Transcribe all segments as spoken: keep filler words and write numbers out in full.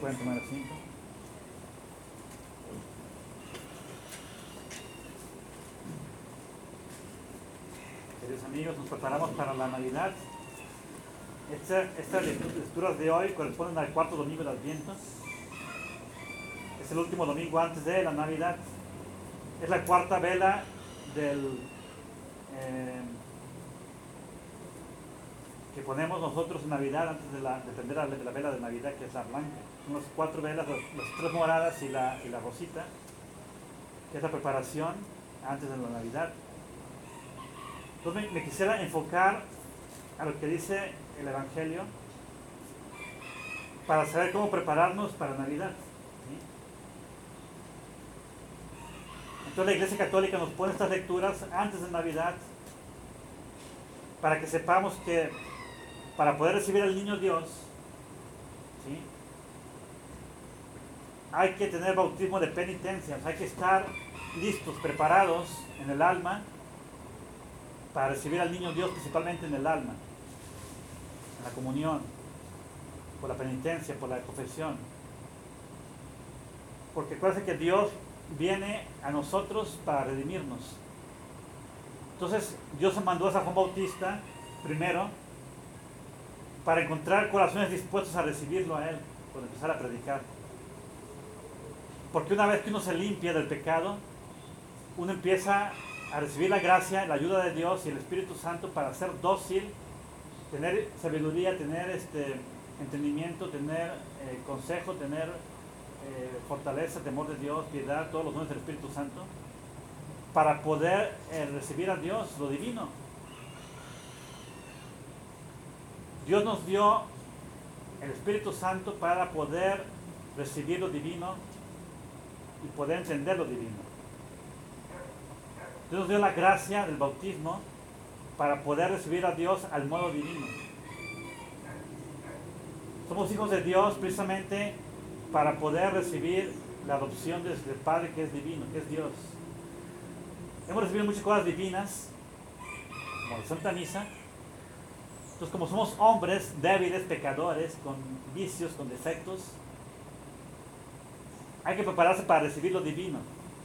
Pueden tomar asiento. Queridos amigos, nos preparamos para la Navidad. Esta, estas lecturas de hoy corresponden al cuarto domingo de Adviento. Es el último domingo antes de la Navidad. Es la cuarta vela del eh, que ponemos nosotros en Navidad antes de, la, de prender la, de la vela de Navidad, que es la blanca. Son las cuatro velas, las tres moradas y la, y la rosita, que es la preparación antes de la Navidad. Entonces me, me quisiera enfocar a lo que dice el Evangelio para saber cómo prepararnos para Navidad, ¿sí? Entonces la Iglesia Católica nos pone estas lecturas antes de Navidad para que sepamos que para poder recibir al niño Dios, ¿sí?, hay que tener bautismo de penitencia, o sea, hay que estar listos, preparados en el alma para recibir al niño Dios, principalmente en el alma, en la comunión, por la penitencia, por la confesión. Porque acuérdense que Dios viene a nosotros para redimirnos. Entonces Dios mandó a San Juan Bautista primero para encontrar corazones dispuestos a recibirlo a Él, para empezar a predicar. Porque una vez que uno se limpia del pecado, uno empieza a recibir la gracia, la ayuda de Dios y el Espíritu Santo para ser dócil, tener sabiduría, tener este entendimiento, tener eh, consejo, tener eh, fortaleza, temor de Dios, piedad, todos los dones del Espíritu Santo, para poder eh, recibir a Dios, lo divino. Dios nos dio el Espíritu Santo para poder recibir lo divino y poder entender lo divino. Dios nos dio la gracia del bautismo para poder recibir a Dios al modo divino. Somos hijos de Dios precisamente para poder recibir la adopción del Padre que es divino, que es Dios. Hemos recibido muchas cosas divinas, como la Santa Misa. Entonces, como somos hombres débiles, pecadores, con vicios, con defectos, hay que prepararse para recibir lo divino.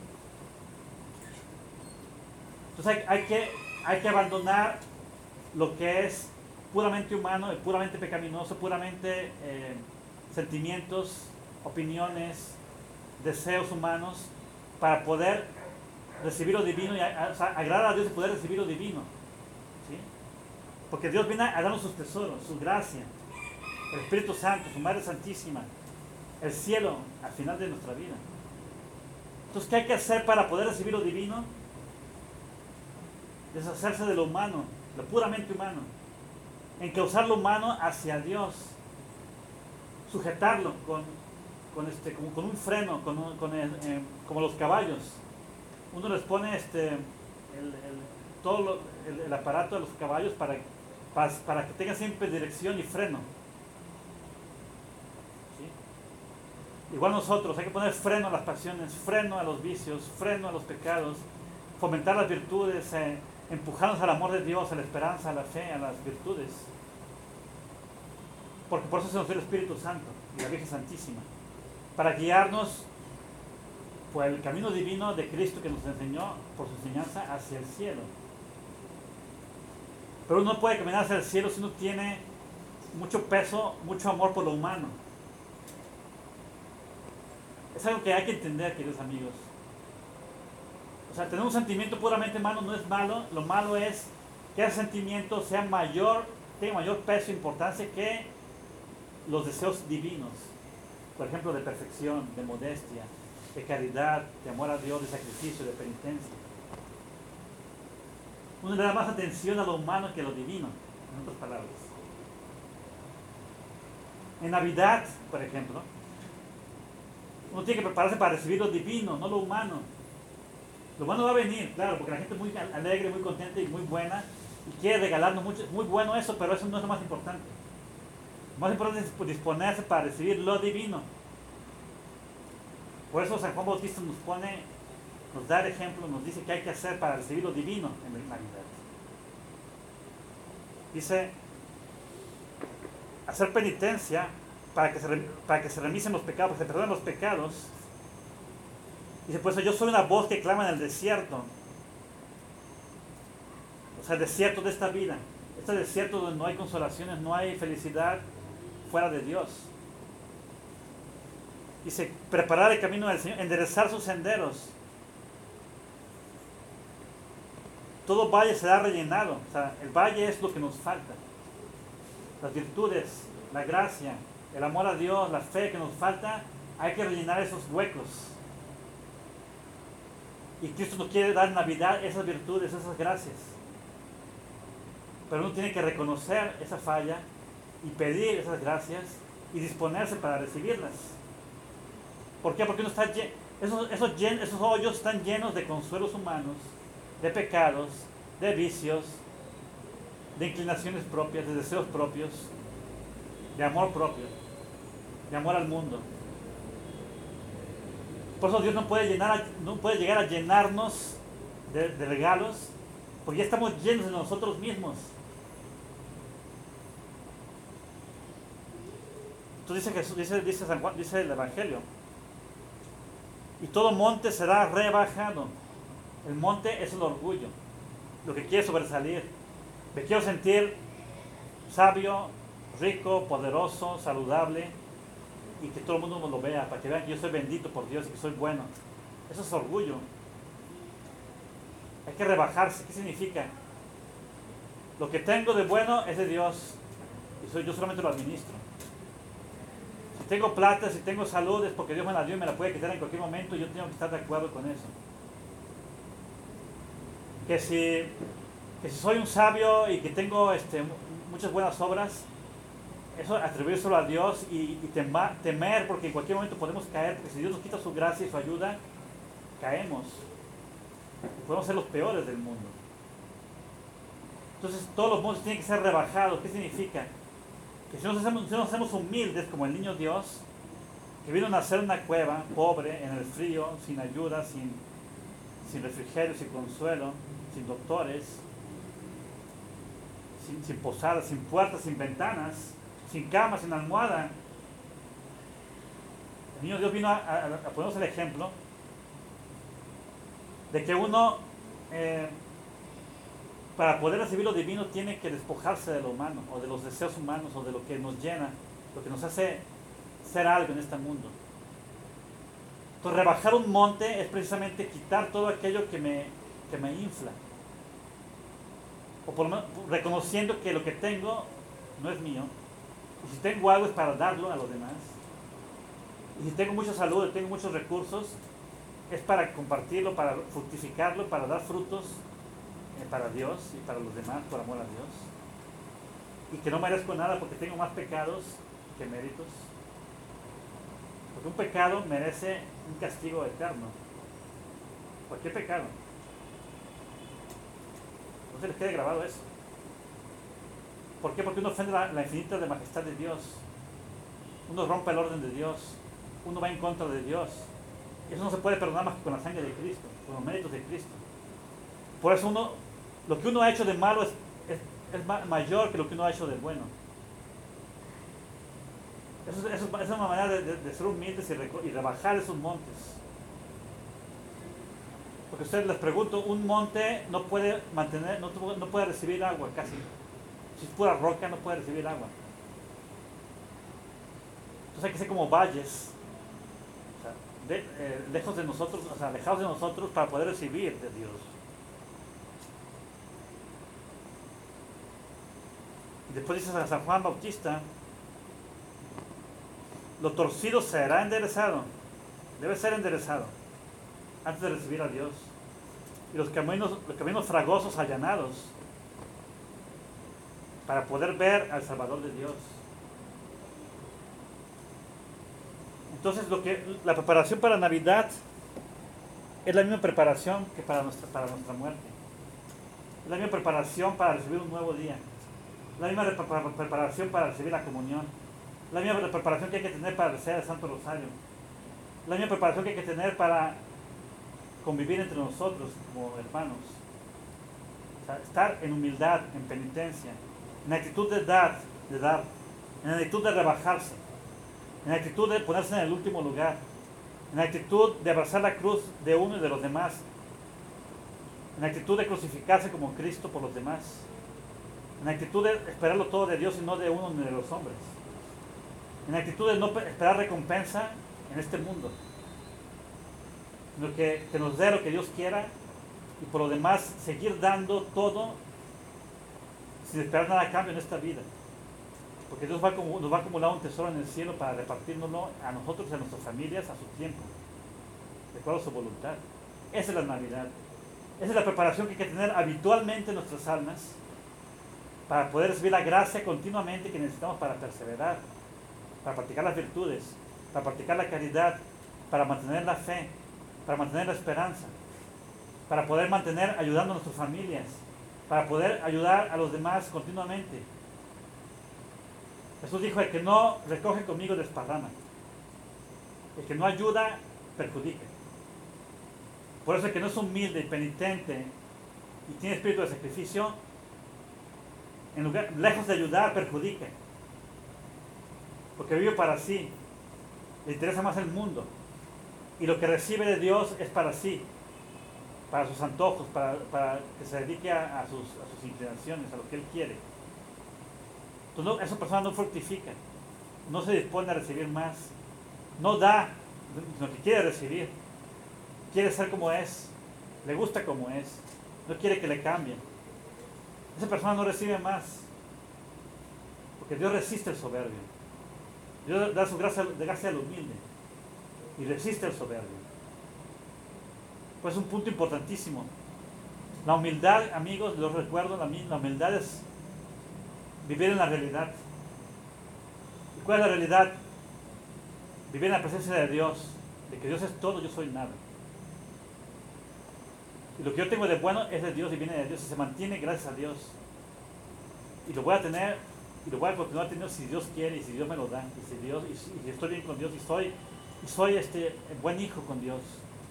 Entonces hay, hay, que, hay que abandonar lo que es puramente humano, puramente pecaminoso, puramente eh, sentimientos, opiniones, deseos humanos, para poder recibir lo divino y a, o sea, agradar a Dios y poder recibir lo divino, ¿sí? Porque Dios viene a darnos sus tesoros, su gracia, el Espíritu Santo, su Madre Santísima, el cielo al final de nuestra vida. Entonces, ¿qué hay que hacer para poder recibir lo divino? Deshacerse de lo humano, lo puramente humano, encauzar lo humano hacia Dios, sujetarlo con, con, este, como, con un freno, con un, con el, eh, como los caballos. Uno les pone este, el, el, todo lo, el, el aparato de los caballos para, para, para que tengan siempre dirección y freno. ¿Sí? Igual nosotros, hay que poner freno a las pasiones, freno a los vicios, freno a los pecados, fomentar las virtudes, eh, empujarnos al amor de Dios, a la esperanza, a la fe, a las virtudes. Porque por eso se nos dio el Espíritu Santo y la Virgen Santísima, para guiarnos por el camino divino de Cristo que nos enseñó por su enseñanza hacia el cielo. Pero uno no puede caminar hacia el cielo si uno tiene mucho peso, mucho amor por lo humano. Es algo que hay que entender, queridos amigos. O sea, tener un sentimiento puramente humano no es malo. Lo malo es que ese sentimiento sea mayor, tenga mayor peso e importancia que los deseos divinos. Por ejemplo, de perfección, de modestia, de caridad, de amor a Dios, de sacrificio, de penitencia. Uno le da más atención a lo humano que a lo divino, en otras palabras. En Navidad, por ejemplo, uno tiene que prepararse para recibir lo divino, no lo humano. Lo humano va a venir, claro, porque la gente es muy alegre, muy contenta y muy buena y quiere regalarnos mucho. Muy bueno eso, pero eso no es lo más importante. Lo más importante es disponerse para recibir lo divino. Por eso San Juan Bautista nos pone, nos da el ejemplo, nos dice qué hay que hacer para recibir lo divino en la Navidad. Dice, hacer penitencia para que se, para que se remisen los pecados, para que se perdonen los pecados. Dice, por eso yo soy una voz que clama en el desierto. O sea, el desierto de esta vida. Este desierto donde no hay consolaciones, no hay felicidad fuera de Dios. Dice, preparar el camino del Señor, enderezar sus senderos. Todo valle será rellenado. O sea, el valle es lo que nos falta. Las virtudes, la gracia, el amor a Dios, la fe que nos falta, hay que rellenar esos huecos. Y Cristo nos quiere dar en Navidad esas virtudes, esas gracias. Pero uno tiene que reconocer esa falla y pedir esas gracias y disponerse para recibirlas. ¿Por qué? Porque uno está lleno, esos, esos, llen, esos hoyos están llenos de consuelos humanos, de pecados, de vicios, de inclinaciones propias, de deseos propios, de amor propio, de amor al mundo. Por eso Dios no puede, llenar, no puede llegar a llenarnos de, de regalos, porque ya estamos llenos de nosotros mismos. Entonces dice Jesús, dice, dice San Juan, dice el Evangelio, y todo monte será rebajado. El monte es el orgullo, lo que quiere sobresalir. Me quiero sentir sabio, rico, poderoso, saludable, y que todo el mundo me lo vea, para que vean que yo soy bendito por Dios y que soy bueno. Eso es orgullo. Hay que rebajarse. ¿Qué significa? Lo que tengo de bueno es de Dios, y soy, yo solamente lo administro. Si tengo plata, si tengo salud, es porque Dios me la dio y me la puede quitar en cualquier momento, y yo tengo que estar de acuerdo con eso. Que si, que si soy un sabio y que tengo este, muchas buenas obras, eso atribuírselo a Dios y, y tema, temer, porque en cualquier momento podemos caer, porque si Dios nos quita su gracia y su ayuda, caemos. Y podemos ser los peores del mundo. Entonces todos los mundos tienen que ser rebajados. ¿Qué significa? Que si nos hacemos, si nos hacemos humildes como el niño Dios, que vino a nacer en una cueva, pobre, en el frío, sin ayuda, sin, sin refrigerio, sin consuelo, sin doctores, sin, sin posadas, sin puertas, sin ventanas, sin cama, sin almohada. El niño Dios vino a, a, a ponernos el ejemplo de que uno, eh, para poder recibir lo divino, tiene que despojarse de lo humano, o de los deseos humanos, o de lo que nos llena, lo que nos hace ser algo en este mundo. Entonces, rebajar un monte es precisamente quitar todo aquello que me, que me infla, o por lo menos reconociendo que lo que tengo no es mío, y si tengo algo es para darlo a los demás, y si tengo mucha salud, tengo muchos recursos, es para compartirlo, para fructificarlo, para dar frutos eh, para Dios y para los demás, por amor a Dios, y que no merezco nada porque tengo más pecados que méritos, porque un pecado merece un castigo eterno, cualquier pecado. No se les quede grabado eso. ¿Por qué? Porque uno ofende la, la infinita de majestad de Dios, uno rompe el orden de Dios, uno va en contra de Dios. Eso no se puede perdonar más que con la sangre de Cristo, con los méritos de Cristo. Por eso uno, lo que uno ha hecho de malo es, es, es ma mayor que lo que uno ha hecho de bueno. Eso, eso, esa es una manera de, de, de ser humildes y, re, y rebajar esos montes. Porque ustedes les pregunto, un monte no puede mantener, no, no puede recibir agua casi. Si es pura roca no puede recibir agua. Entonces hay que ser como valles. De, eh, lejos de nosotros, o sea, alejados de nosotros para poder recibir de Dios. Y después dice San Juan Bautista, lo torcido será enderezado, debe ser enderezado antes de recibir a Dios, y los caminos, los caminos fragosos allanados para poder ver al Salvador de Dios. Entonces, lo que, la preparación para Navidad es la misma preparación que para nuestra, para nuestra muerte. Es la misma preparación para recibir un nuevo día. Es la misma preparación para recibir la comunión. Es la misma preparación que hay que tener para rezar el Santo Rosario. Es la misma preparación que hay que tener para convivir entre nosotros como hermanos. O sea, estar en humildad, en penitencia, en actitud de dar, de dar, en actitud de rebajarse. en la actitud de ponerse en el último lugar, en la actitud de abrazar la cruz de uno y de los demás, en la actitud de crucificarse como Cristo por los demás, en la actitud de esperarlo todo de Dios y no de uno ni de los hombres, en la actitud de no esperar recompensa en este mundo, sino que, que nos dé lo que Dios quiera y por lo demás seguir dando todo sin esperar nada a cambio en esta vida. Porque Dios va a, nos va a acumular un tesoro en el cielo para repartirnoslo a nosotros, a nuestras familias, a su tiempo, de acuerdo a su voluntad. Esa es la Navidad. Esa es la preparación que hay que tener habitualmente en nuestras almas para poder recibir la gracia continuamente que necesitamos para perseverar, para practicar las virtudes, para practicar la caridad, para mantener la fe, para mantener la esperanza, para poder mantener ayudando a nuestras familias, para poder ayudar a los demás continuamente. Jesús dijo: el que no recoge conmigo desparrama, el que no ayuda perjudica. Por eso el que no es humilde y penitente y tiene espíritu de sacrificio, en lugar, lejos de ayudar, perjudica, porque vive para sí, le interesa más el mundo, y lo que recibe de Dios es para sí, para sus antojos, para, para que se dedique a, a, sus, a sus inclinaciones, a lo que él quiere. Entonces no, esa persona no fructifica, no se dispone a recibir más, no da lo que quiere recibir, quiere ser como es, le gusta como es, no quiere que le cambien. Esa persona no recibe más, porque Dios resiste el soberbio. Dios da su gracia, de gracia al humilde y resiste el soberbio. Pues es un punto importantísimo. La humildad, amigos, los recuerdo, la, la humildad es vivir en la realidad. ¿Y cuál es la realidad? Vivir en la presencia de Dios, de que Dios es todo, yo soy nada. Y lo que yo tengo de bueno es de Dios y viene de Dios y se mantiene gracias a Dios. Y lo voy a tener y lo voy a continuar teniendo si Dios quiere y si Dios me lo da. Y si, Dios, y si, y si estoy bien con Dios y soy, y soy este buen hijo con Dios.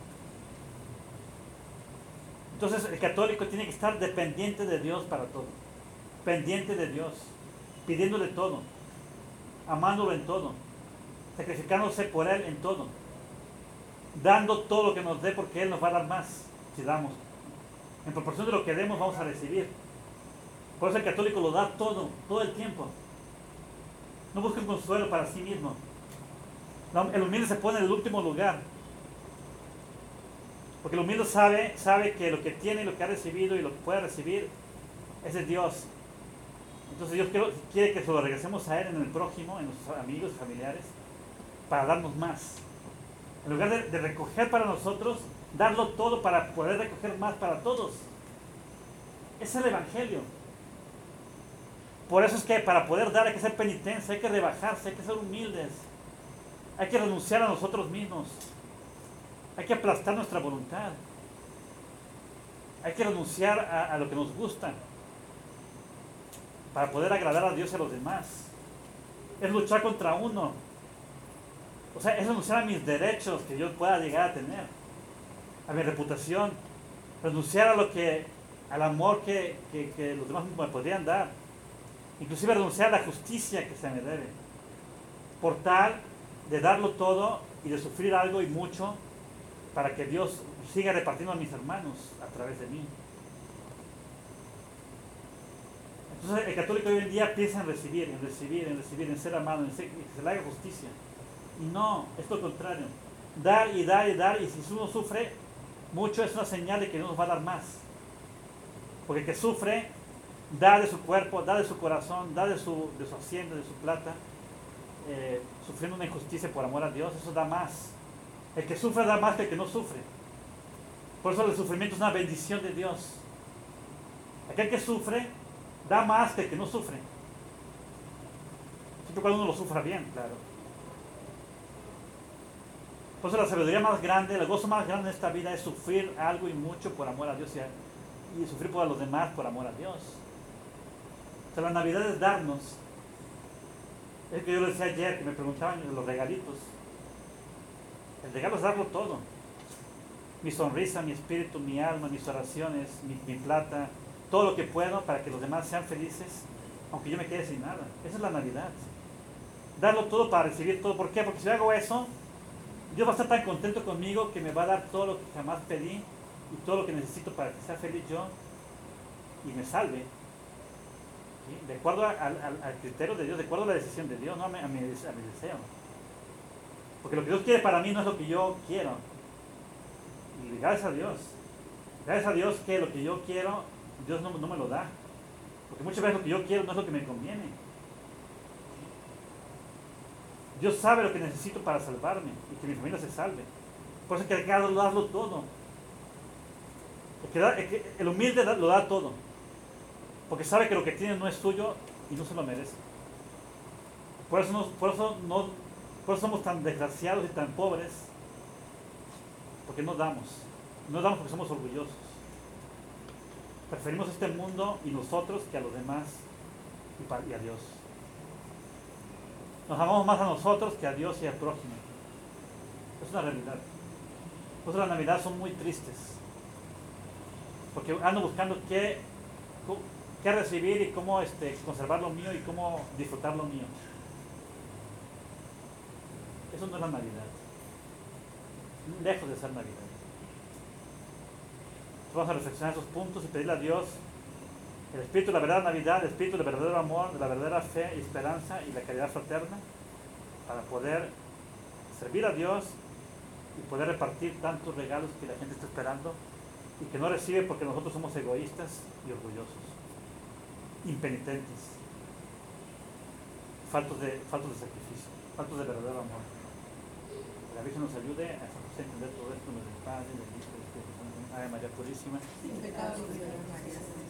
Entonces el católico tiene que estar dependiente de Dios para todo. Pendiente de Dios, pidiéndole todo, amándolo en todo, sacrificándose por Él en todo, dando todo lo que nos dé porque Él nos va a dar más si damos. En proporción de lo que demos vamos a recibir. Por eso el católico lo da todo, todo el tiempo. No busca un consuelo para sí mismo. El humilde se pone en el último lugar. Porque el humilde sabe, sabe que lo que tiene, lo que ha recibido y lo que puede recibir es de Dios. Entonces Dios quiere, quiere que se lo regresemos a Él en el prójimo, en nuestros amigos y familiares, para darnos más. En lugar de, de recoger para nosotros, darlo todo para poder recoger más para todos. Es el Evangelio. Por eso es que para poder dar hay que ser penitencia, hay que rebajarse, hay que ser humildes. Hay que renunciar a nosotros mismos. Hay que aplastar nuestra voluntad. Hay que renunciar a, a lo que nos gusta para poder agradar a Dios y a los demás. Es luchar contra uno. O sea, es renunciar a mis derechos que yo pueda llegar a tener, a mi reputación, renunciar a lo que, al amor que, que, que los demás me podrían dar, inclusive renunciar a la justicia que se me debe, por tal de darlo todo y de sufrir algo y mucho para que Dios siga repartiendo a mis hermanos a través de mí. Entonces el católico hoy en día piensa en recibir, en recibir, en recibir, en ser amado, en ser, que se le haga justicia. Y no, es lo contrario. Dar y dar y dar, y si uno sufre mucho es una señal de que Dios nos va a dar más. Porque el que sufre, da de su cuerpo, da de su corazón, da de su, de su hacienda, de su plata, eh, sufriendo una injusticia por amor a Dios, eso da más. El que sufre da más que el que no sufre. Por eso el sufrimiento es una bendición de Dios. Aquel que sufre da más que el que no sufre. Siempre cuando uno lo sufra bien, claro. Por eso la sabiduría más grande, el gozo más grande en esta vida es sufrir algo y mucho por amor a Dios y, a, y sufrir por los demás por amor a Dios. O sea, la Navidad es darnos. Es que yo les decía ayer, que me preguntaban los regalitos. El regalo es darlo todo. Mi sonrisa, mi espíritu, mi alma, mis oraciones, mi, mi plata, todo lo que puedo para que los demás sean felices, aunque yo me quede sin nada. Esa es la Navidad. darlo todo para recibir todo. ¿Por qué? Porque si hago eso, Dios va a estar tan contento conmigo que me va a dar todo lo que jamás pedí y todo lo que necesito para que sea feliz yo y me salve. ¿Sí? De acuerdo al, al, al criterio de Dios, de acuerdo a la decisión de Dios, no a mi, a mi, a mi deseo. Porque lo que Dios quiere para mí no es lo que yo quiero. Y gracias a Dios. Gracias a Dios que lo que yo quiero, Dios no, no me lo da. Porque muchas veces lo que yo quiero no es lo que me conviene. Dios sabe lo que necesito para salvarme y que mi familia se salve. Por eso es que hay que darlo todo. El, que da, el, que, el humilde da, lo da todo. Porque sabe que lo que tiene no es suyo y no se lo merece. Por eso, nos, por eso, no, por eso somos tan desgraciados y tan pobres. Porque no damos. No damos porque somos orgullosos. Preferimos este mundo y nosotros que a los demás y a Dios. Nos amamos más a nosotros que a Dios y al prójimo. Es una realidad. Por eso las navidades son muy tristes. Porque ando buscando qué, qué recibir y cómo este, conservar lo mío y cómo disfrutar lo mío. Eso no es la Navidad. Lejos de ser Navidad. Vamos a reflexionar esos puntos y pedirle a Dios el espíritu de la verdadera Navidad, el espíritu del verdadero amor, de la verdadera fe y esperanza y la caridad fraterna para poder servir a Dios y poder repartir tantos regalos que la gente está esperando y que no recibe porque nosotros somos egoístas y orgullosos, impenitentes, faltos de, faltos de sacrificio, faltos de verdadero amor. Que la Virgen nos ayude a entender todo esto en el Padre, del Hijo y del Espíritu Santo. Ave María Purísima. Sin pecado, María.